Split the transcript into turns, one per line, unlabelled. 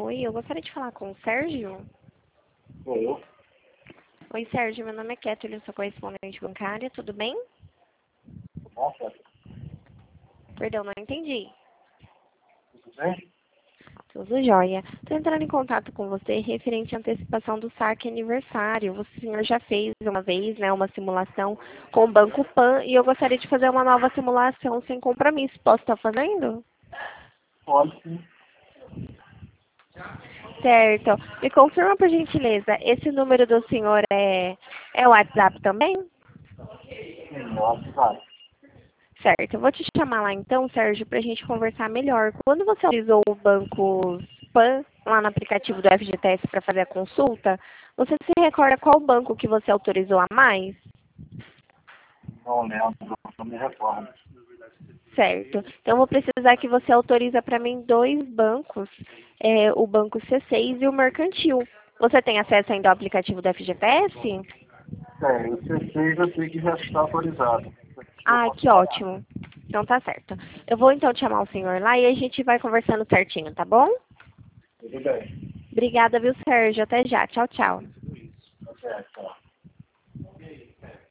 Oi, eu gostaria de falar com o Sérgio.
Eu?
Oi, Sérgio, meu nome é Kathleen, eu sou correspondente bancária, tudo bem?
Nossa,
Perdão, não entendi.
tudo bem?
Tudo jóia. Estou entrando em contato com você referente à antecipação do saque aniversário. O senhor já fez uma vez, né, uma simulação com o Banco Pan e eu gostaria de fazer uma nova simulação sem compromisso. Posso estar fazendo?
Pode sim.
Certo. Me confirma, por gentileza, esse número do senhor é o WhatsApp também?
Sim, nossa, vai.
Certo. Eu vou te chamar lá então, Sérgio, para a gente conversar melhor. Quando você utilizou o Banco Pan, lá no aplicativo do FGTS para fazer a consulta, você se recorda qual banco que você autorizou a mais?
Não lembro, não me recordo.
Certo. Então, eu vou precisar que você autoriza para mim dois bancos, o Banco C6 e o Mercantil. Você tem acesso ainda ao aplicativo do FGTS?
É, o C6 eu sei que já está autorizado. Eu
Ah,
posso
que
pagar.
ótimo. Então tá certo. Eu vou então te chamar o senhor lá e a gente vai conversando certinho, tá bom?
Tudo bem.
Obrigada, viu, Sérgio? Até já. Tchau, tchau.
Tá certo, tá.